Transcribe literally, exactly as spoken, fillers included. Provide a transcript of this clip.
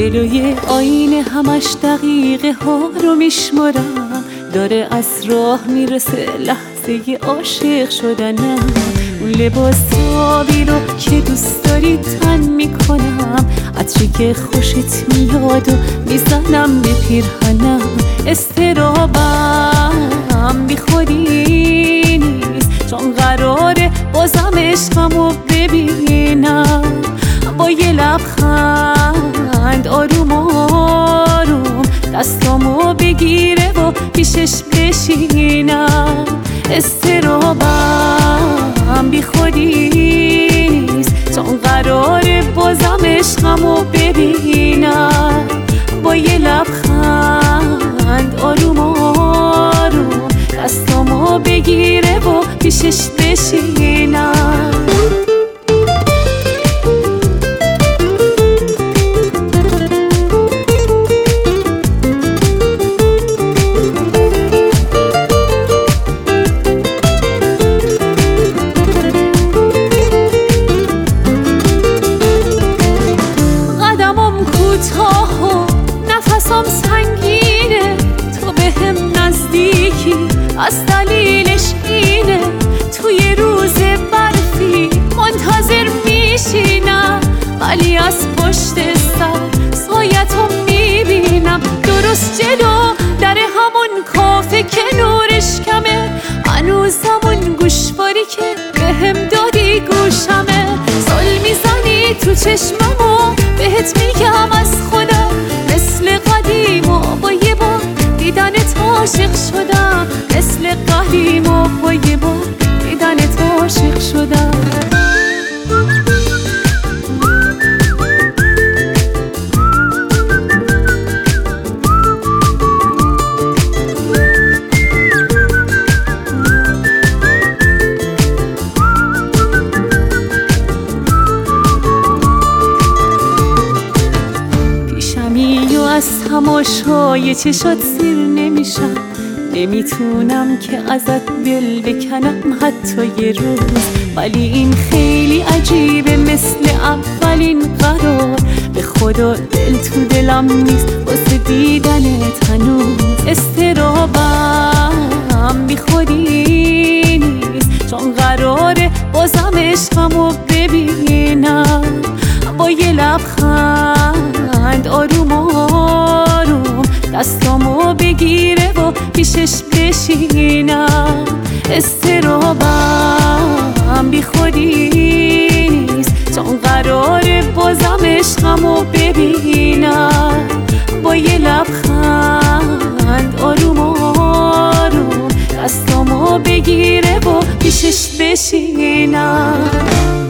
جلوی آینه همش دقیقه ها رو میشمارم، داره از راه میرسه لحظه عاشق شدنم. اون لباسابی رو که دوست داری تن میکنم، عطری که خوشت میاد و میزنم به پیرهنم. استرابم بی خودی نیست، چون قراره بازم عشقمو ببینم. با یه لبخند آروم آروم دستامو بگیره و پیشش بشینم. استرابم بی خودی نیست، چون قراره بازم عشقمو ببینم. با یه لبخند آروم آروم دستامو بگیره و پیشش بشینم. نفسم سنگینه، تو به هم نزدیکی از دلیلش اینه. توی روز برفی منتظر میشینم، ولی از پشت سر سایتو میبینم. درست جلو در همون کافه که نورش کمه، هنوزم اون گوشواری که به هم دادی گوشمه. زل میزنی تو چشممو بهت میگم از خودم، مثل قدیم و با یه بار دیدنت عاشق شدم. مثل قدیم و با یه بار دیدنت عاشق شدم. از تماشای چشات سیر نمیشم، نمیتونم که ازت دل بکنم حتی یه روز. ولی این خیلی عجیبه، مثل اولین قرار. به خدا دل تو دلم نیست واسه دیدنت هنوز. استرابم بی خودی نیست، چون قراره بازم عشقمو ببینم. با یه لبخند آروم آروم دستامو بگیره و پیشش بشینم. استرابم بی خودی نیست، چون قراره بازم عشقمو ببینم. با یه لبخند آروم آروم دستامو بگیره و پیشش بشینم.